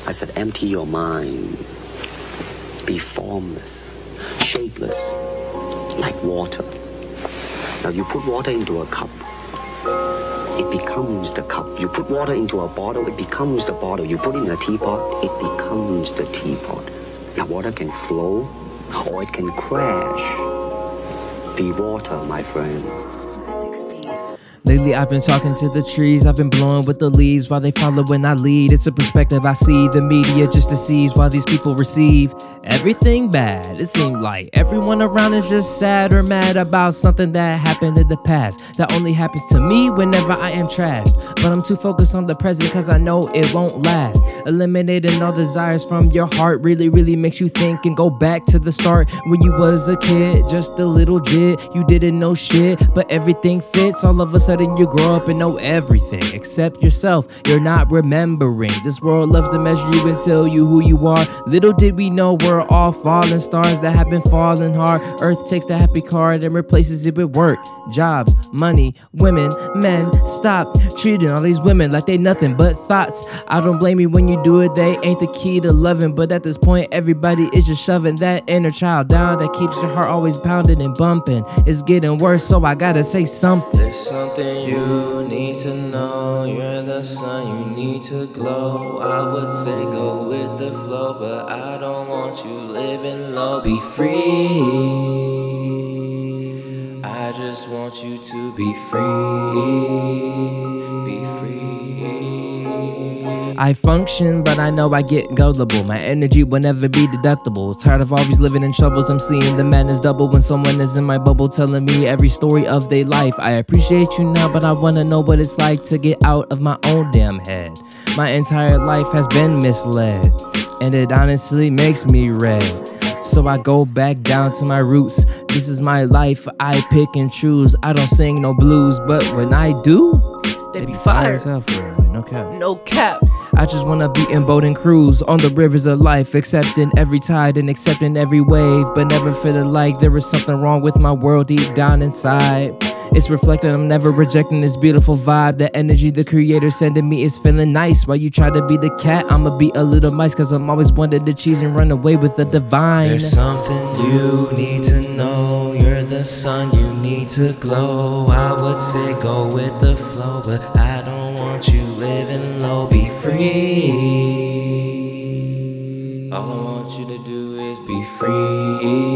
I said, empty your mind. Be formless, shapeless, like water. Now you put water into a cup, it becomes the cup. You put water into a bottle, it becomes the bottle. You put it in a teapot, it becomes the teapot. Now water can flow or it can crash. Be water, my friend. Lately I've been talking to the trees, I've been blowing with the leaves while they follow when I lead. It's a perspective I see, the media just deceives while these people receive everything bad. It seemed like everyone around is just sad or mad about something that happened in the past. That only happens to me whenever I am trashed. But I'm too focused on the present cause I know it won't last. Eliminating all desires from your heart really makes you think and go back to the start. When you was a kid, just a little jit, you didn't know shit, but everything fits. All of a sudden you grow up and know everything except yourself. You're not remembering. This world loves to measure you and tell you who you are. Little did we know we're all fallen stars that have been falling hard. Earth takes the happy card and replaces it with work, jobs, money, women, men. Stop treating all these women like they nothing but thoughts. I don't blame you when you do it, they ain't the key to loving. But at this point everybody is just shoving that inner child down that keeps your heart always pounding and bumping. It's getting worse, so I gotta say something. There's something you need to know. You're the sun, you need to glow. I would say go with the flow, but I don't want you living low. Be free. I just want you to be free. Be free. I function, but I know I get gullible. My energy will never be deductible. Tired of always living in troubles. I'm seeing the madness double when someone is in my bubble telling me every story of their life. I appreciate you now, but I wanna know what it's like to get out of my own damn head. My entire life has been misled, and it honestly makes me red. So I go back down to my roots. This is my life, I pick and choose. I don't sing no blues, but when I do, they be fire as hell for real, no cap. No cap. I just wanna be in boat and cruise on the rivers of life, accepting every tide and accepting every wave, but never feeling like there is something wrong with my world deep down inside. It's reflected, I'm never rejecting this beautiful vibe. The energy the creator sending me is feeling nice. While you try to be the cat, I'ma be a little mice, cause I'm always wanted to cheese and run away with the divine. There's something you need to know. You're the sun, you need to glow. I would say go with the flow, but I don't want you living low. Be free. All I want you to do is be free.